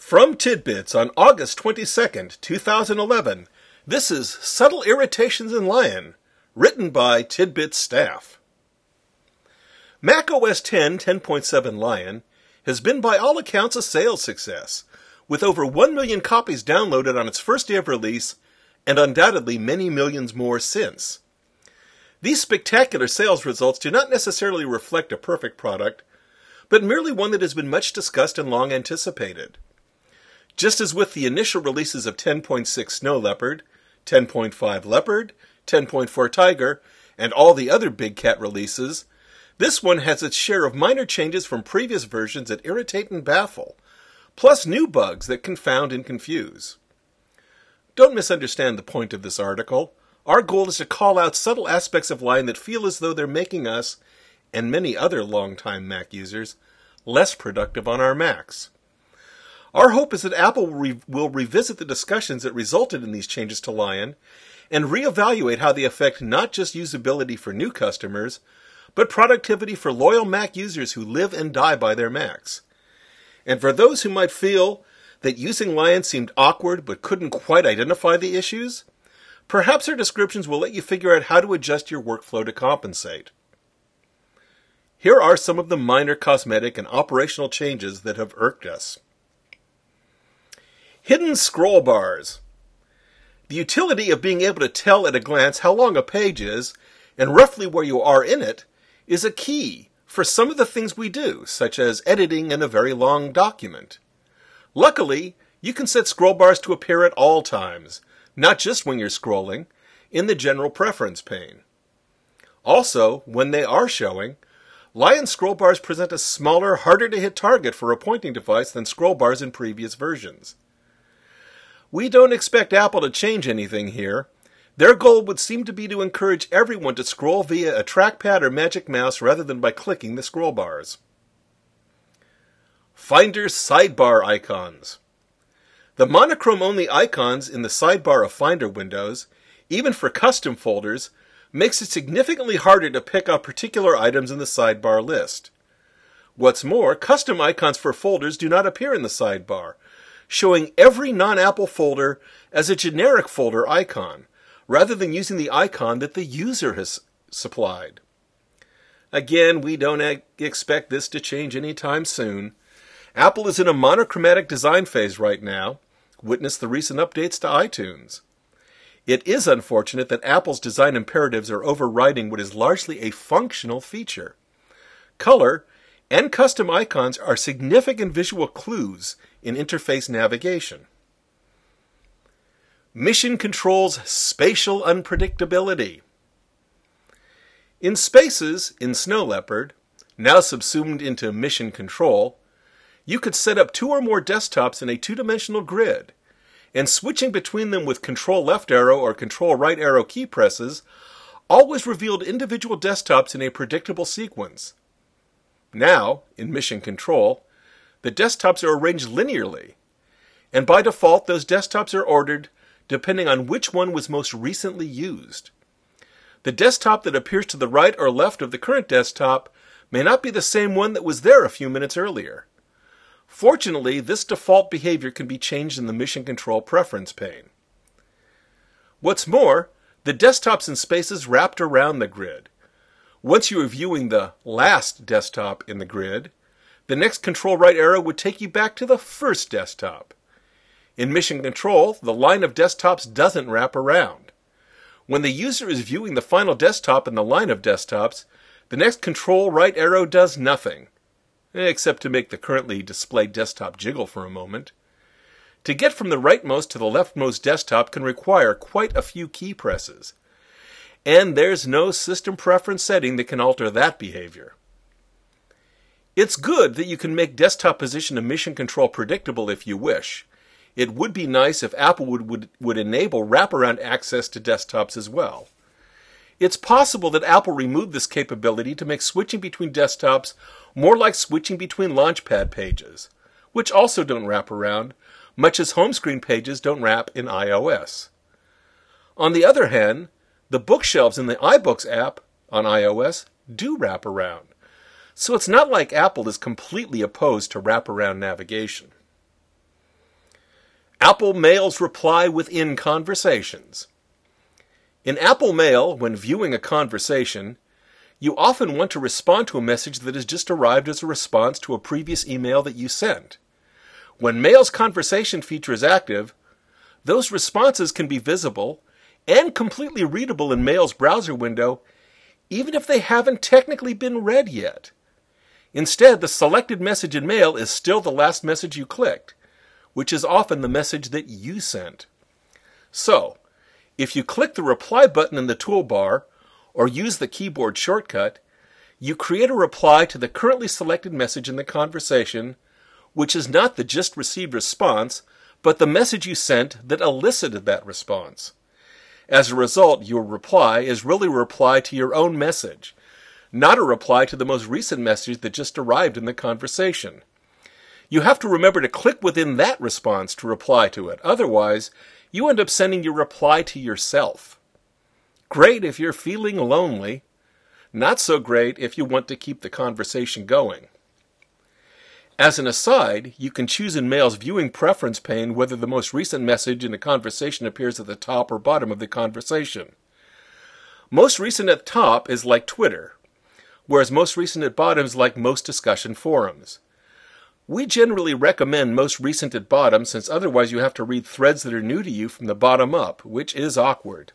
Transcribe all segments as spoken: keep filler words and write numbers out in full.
From Tidbits on August twenty-second, two thousand eleven, this is Subtle Irritations in Lion, written by Tidbits staff. macOS ten ten point seven Lion has been by all accounts a sales success, with over one million copies downloaded on its first day of release, and undoubtedly many millions more since. These spectacular sales results do not necessarily reflect a perfect product, but merely one that has been much discussed and long anticipated. Just as with the initial releases of ten point six Snow Leopard, ten point five Leopard, ten point four Tiger, and all the other Big Cat releases, this one has its share of minor changes from previous versions that irritate and baffle, plus new bugs that confound and confuse. Don't misunderstand the point of this article. Our goal is to call out subtle aspects of Lion that feel as though they're making us, and many other longtime Mac users, less productive on our Macs. Our hope is that Apple will, re- will revisit the discussions that resulted in these changes to Lion and reevaluate how they affect not just usability for new customers, but productivity for loyal Mac users who live and die by their Macs. And for those who might feel that using Lion seemed awkward but couldn't quite identify the issues, perhaps our descriptions will let you figure out how to adjust your workflow to compensate. Here are some of the minor cosmetic and operational changes that have irked us. Hidden scroll bars. The utility of being able to tell at a glance how long a page is, and roughly where you are in it, is a key for some of the things we do, such as editing in a very long document. Luckily, you can set scroll bars to appear at all times, not just when you're scrolling, in the general preference pane. Also, when they are showing, Lion scroll bars present a smaller, harder-to-hit target for a pointing device than scroll bars in previous versions. We don't expect Apple to change anything here. Their goal would seem to be to encourage everyone to scroll via a trackpad or magic mouse rather than by clicking the scroll bars. Finder sidebar icons. The monochrome-only icons in the sidebar of Finder windows, even for custom folders, makes it significantly harder to pick out particular items in the sidebar list. What's more, custom icons for folders do not appear in the sidebar, showing every non-Apple folder as a generic folder icon, rather than using the icon that the user has supplied. Again, we don't ag- expect this to change anytime soon. Apple is in a monochromatic design phase right now. Witness the recent updates to iTunes. It is unfortunate that Apple's design imperatives are overriding what is largely a functional feature. Color and custom icons are significant visual clues in interface navigation. Mission Control's spatial unpredictability. In Spaces in Snow Leopard, now subsumed into Mission Control, you could set up two or more desktops in a two-dimensional grid, and switching between them with Control left arrow or Control right arrow key presses always revealed individual desktops in a predictable sequence. Now, in Mission Control, the desktops are arranged linearly, and by default those desktops are ordered depending on which one was most recently used. The desktop that appears to the right or left of the current desktop may not be the same one that was there a few minutes earlier. Fortunately, this default behavior can be changed in the Mission Control preference pane. What's more, the desktops and spaces wrapped around the grid. Once you are viewing the last desktop in the grid, the next Control right arrow would take you back to the first desktop. In Mission Control, the line of desktops doesn't wrap around. When the user is viewing the final desktop in the line of desktops, the next Control right arrow does nothing, except to make the currently displayed desktop jiggle for a moment. To get from the rightmost to the leftmost desktop can require quite a few key presses, and there's no system preference setting that can alter that behavior. It's good that you can make desktop position of Mission Control predictable if you wish. It would be nice if Apple would, would, would enable wraparound access to desktops as well. It's possible that Apple removed this capability to make switching between desktops more like switching between Launchpad pages, which also don't wrap around, much as home screen pages don't wrap in iOS. On the other hand, the bookshelves in the iBooks app on iOS do wrap around, so it's not like Apple is completely opposed to wraparound navigation. Apple Mail's reply within conversations. In Apple Mail, when viewing a conversation, you often want to respond to a message that has just arrived as a response to a previous email that you sent. When Mail's conversation feature is active, those responses can be visible and completely readable in Mail's browser window, even if they haven't technically been read yet. Instead, the selected message in Mail is still the last message you clicked, which is often the message that you sent. So, if you click the reply button in the toolbar or use the keyboard shortcut, you create a reply to the currently selected message in the conversation, which is not the just received response, but the message you sent that elicited that response. As a result, your reply is really a reply to your own message, not a reply to the most recent message that just arrived in the conversation. You have to remember to click within that response to reply to it. Otherwise, you end up sending your reply to yourself. Great if you're feeling lonely. Not so great if you want to keep the conversation going. As an aside, you can choose in Mail's viewing preference pane whether the most recent message in a conversation appears at the top or bottom of the conversation. Most recent at the top is like Twitter, whereas most recent at bottom is like most discussion forums. We generally recommend most recent at bottom since otherwise you have to read threads that are new to you from the bottom up, which is awkward.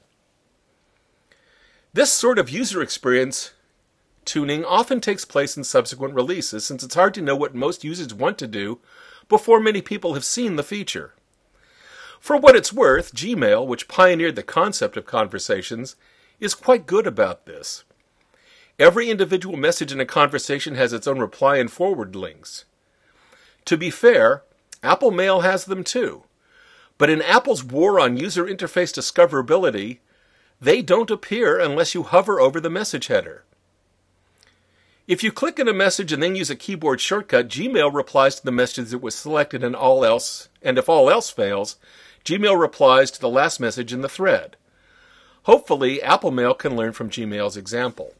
This sort of user experience tuning often takes place in subsequent releases since it's hard to know what most users want to do before many people have seen the feature. For what it's worth, Gmail, which pioneered the concept of conversations, is quite good about this. Every individual message in a conversation has its own reply and forward links. To be fair, Apple Mail has them too. But in Apple's war on user interface discoverability, they don't appear unless you hover over the message header. If you click in a message and then use a keyboard shortcut, Gmail replies to the message that was selected and all else, and if all else fails, Gmail replies to the last message in the thread. Hopefully, Apple Mail can learn from Gmail's example.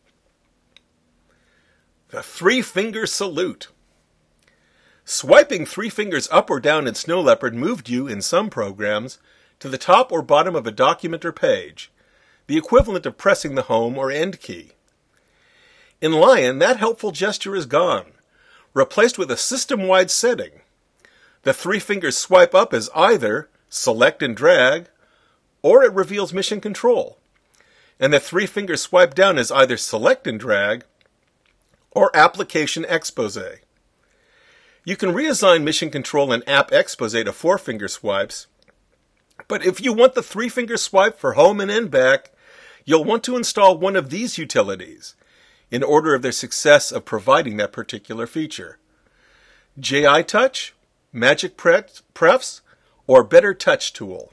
The three-finger salute. Swiping three fingers up or down in Snow Leopard moved you, in some programs, to the top or bottom of a document or page, the equivalent of pressing the home or end key. In Lion, that helpful gesture is gone, replaced with a system-wide setting. The three-finger swipe up is either select and drag, or it reveals mission control. And the three-finger swipe down is either select and drag, or application expose. You can reassign mission control and app expose to four-finger swipes, but if you want the three-finger swipe for home and end back, you'll want to install one of these utilities, in order of their success of providing that particular feature. JiTouch, Magic Prefs, or Better Touch Tool.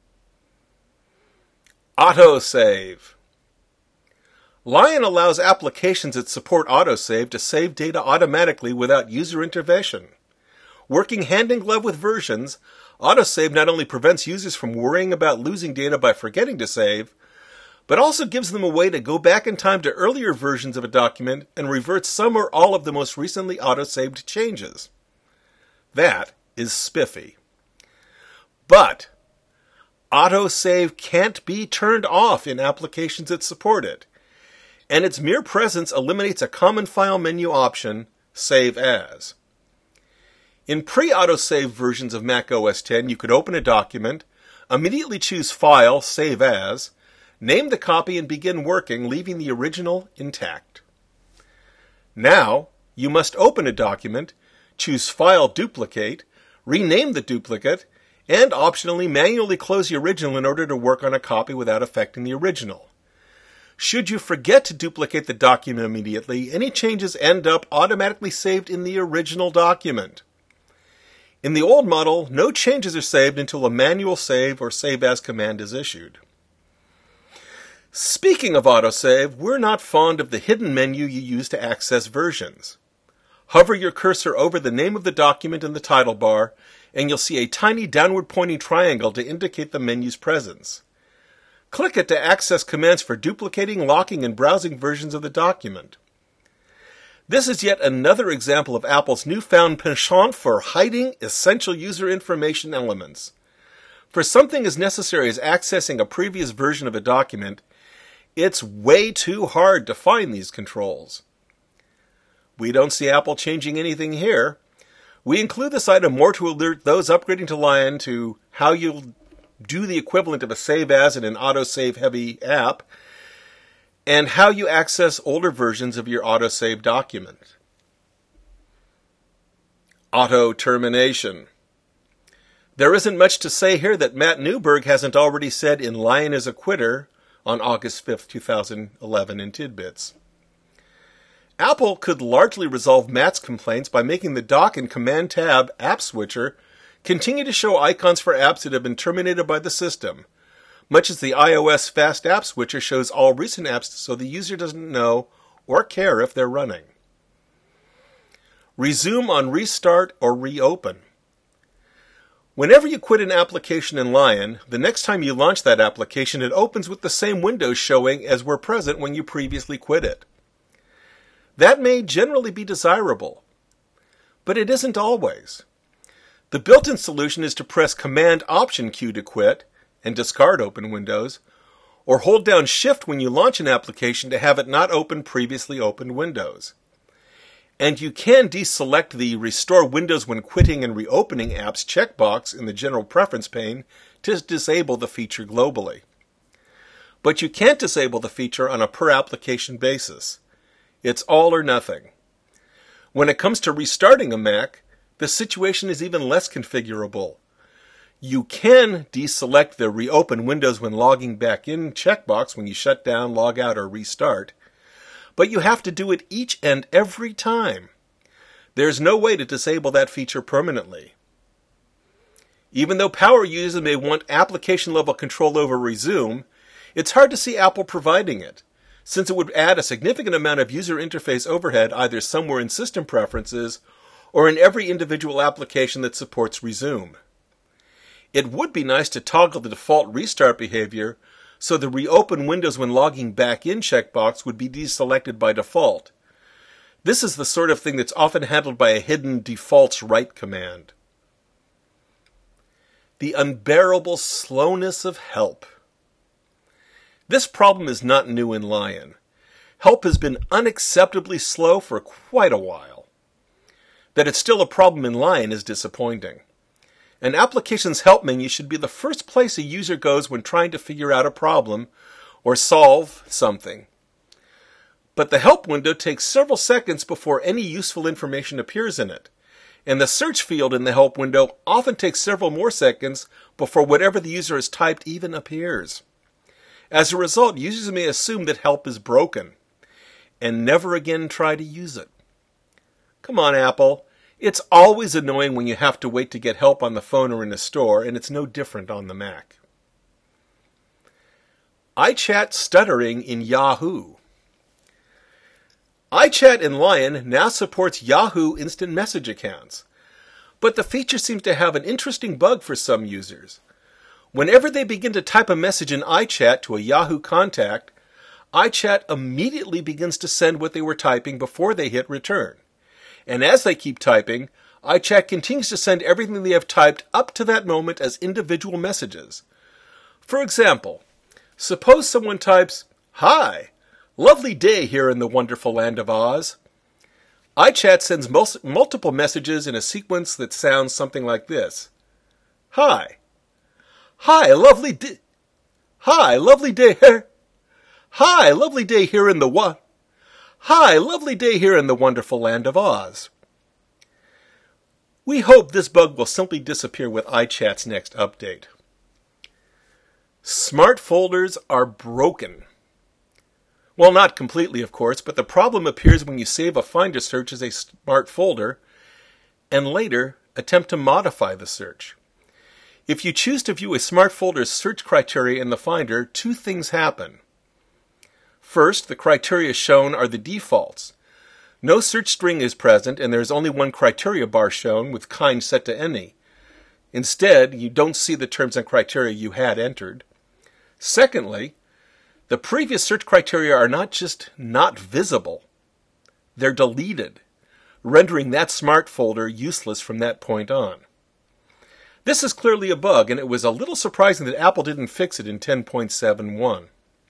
Autosave. Lion allows applications that support autosave to save data automatically without user intervention. Working hand in glove with versions, autosave not only prevents users from worrying about losing data by forgetting to save, but also gives them a way to go back in time to earlier versions of a document and revert some or all of the most recently autosaved changes. That is spiffy. But autosave can't be turned off in applications that support it, and its mere presence eliminates a common file menu option, Save As. In pre-autosave versions of Mac O S X, you could open a document, immediately choose File, Save As, name the copy and begin working, leaving the original intact. Now, you must open a document, choose File Duplicate, rename the duplicate, and optionally manually close the original in order to work on a copy without affecting the original. Should you forget to duplicate the document immediately, any changes end up automatically saved in the original document. In the old model, no changes are saved until a manual save or save as command is issued. Speaking of autosave, we're not fond of the hidden menu you use to access versions. Hover your cursor over the name of the document in the title bar, and you'll see a tiny downward-pointing triangle to indicate the menu's presence. Click it to access commands for duplicating, locking, and browsing versions of the document. This is yet another example of Apple's newfound penchant for hiding essential user information elements. For something as necessary as accessing a previous version of a document, it's way too hard to find these controls. We don't see Apple changing anything here. We include this item more to alert those upgrading to Lion to how you'll do the equivalent of a save as in an autosave heavy app, and how you access older versions of your autosave document. Auto termination. There isn't much to say here that Matt Newberg hasn't already said in Lion is a Quitter on August fifth, twenty eleven in Tidbits. Apple could largely resolve Matt's complaints by making the Dock and Command Tab app switcher continue to show icons for apps that have been terminated by the system, much as the iOS Fast App Switcher shows all recent apps so the user doesn't know or care if they're running. Resume on restart or reopen. Whenever you quit an application in Lion, the next time you launch that application, it opens with the same windows showing as were present when you previously quit it. That may generally be desirable, but it isn't always. The built-in solution is to press Command-Option-Q to quit and discard open windows, or hold down Shift when you launch an application to have it not open previously opened windows. And you can deselect the Restore Windows when Quitting and Reopening Apps checkbox in the General Preference pane to disable the feature globally. But you can't disable the feature on a per-application basis. It's all or nothing. When it comes to restarting a Mac, the situation is even less configurable. You can deselect the Reopen Windows when logging back in checkbox when you shut down, log out, or restart, but you have to do it each and every time. There's no way to disable that feature permanently. Even though power users may want application-level control over Resume, it's hard to see Apple providing it, since it would add a significant amount of user interface overhead either somewhere in System Preferences or in every individual application that supports Resume. It would be nice to toggle the default restart behavior so the Reopen Windows when logging back in checkbox would be deselected by default. This is the sort of thing that's often handled by a hidden defaults write command. The unbearable slowness of help. This problem is not new in Lion. Help has been unacceptably slow for quite a while. That it's still a problem in Lion is disappointing. An application's help menu should be the first place a user goes when trying to figure out a problem or solve something. But the help window takes several seconds before any useful information appears in it, and the search field in the help window often takes several more seconds before whatever the user has typed even appears. As a result, users may assume that help is broken and never again try to use it. Come on, Apple. It's always annoying when you have to wait to get help on the phone or in a store, and it's no different on the Mac. iChat stuttering in Yahoo. iChat in Lion now supports Yahoo Instant Message accounts, but the feature seems to have an interesting bug for some users. Whenever they begin to type a message in iChat to a Yahoo contact, iChat immediately begins to send what they were typing before they hit return. And as they keep typing, iChat continues to send everything they have typed up to that moment as individual messages. For example, suppose someone types, "Hi, lovely day here in the wonderful land of Oz." iChat sends mul- multiple messages in a sequence that sounds something like this. Hi. Hi, lovely day. Hi, lovely day here. Hi, lovely day here in the what? Hi, lovely day here in the wonderful land of Oz. We hope this bug will simply disappear with iChat's next update. Smart folders are broken. Well, not completely, of course, but the problem appears when you save a Finder search as a smart folder and later attempt to modify the search. If you choose to view a smart folder's search criteria in the Finder, two things happen. First, the criteria shown are the defaults. No search string is present, and there is only one criteria bar shown with kind set to any. Instead, you don't see the terms and criteria you had entered. Secondly, the previous search criteria are not just not visible. They're deleted, rendering that smart folder useless from that point on. This is clearly a bug, and it was a little surprising that Apple didn't fix it in ten point seven one.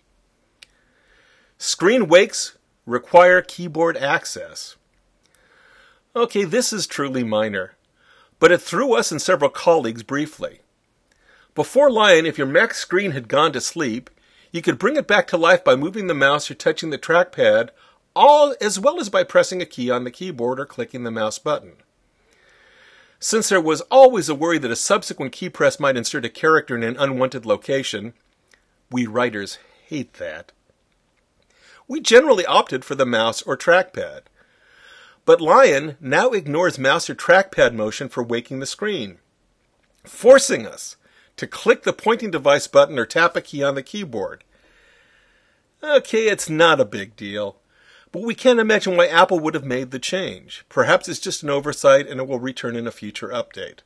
Screen wakes require keyboard access. Okay, this is truly minor, but it threw us and several colleagues briefly. Before Lion, if your Mac screen had gone to sleep, you could bring it back to life by moving the mouse or touching the trackpad, all as well as by pressing a key on the keyboard or clicking the mouse button. Since there was always a worry that a subsequent key press might insert a character in an unwanted location, we writers hate that, we generally opted for the mouse or trackpad. But Lion now ignores mouse or trackpad motion for waking the screen, forcing us to click the pointing device button or tap a key on the keyboard. Okay, it's not a big deal, but we can't imagine why Apple would have made the change. Perhaps it's just an oversight and it will return in a future update.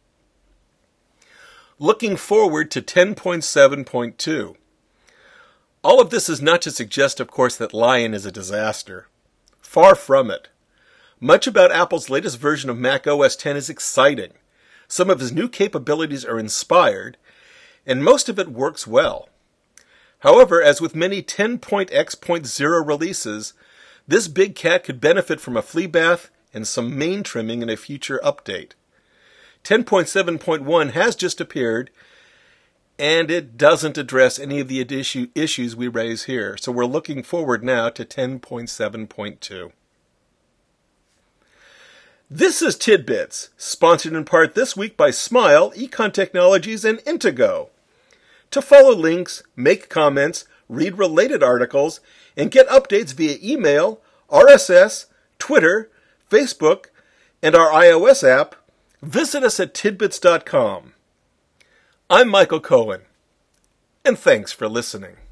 Looking forward to ten point seven point two. All of this is not to suggest, of course, that Lion is a disaster. Far from it. Much about Apple's latest version of Mac O S X is exciting. Some of his new capabilities are inspired, and most of it works well. However, as with many ten point x point zero releases, this big cat could benefit from a flea bath and some mane trimming in a future update. ten point seven point one has just appeared, and it doesn't address any of the issue, issues we raise here, so we're looking forward now to ten point seven point two. This is Tidbits, sponsored in part this week by Smile, Econ Technologies, and Intego. To follow links, make comments, read related articles, and get updates via email, R S S, Twitter, Facebook, and our iOS app, visit us at tidbits dot com. I'm Michael Cohen, and thanks for listening.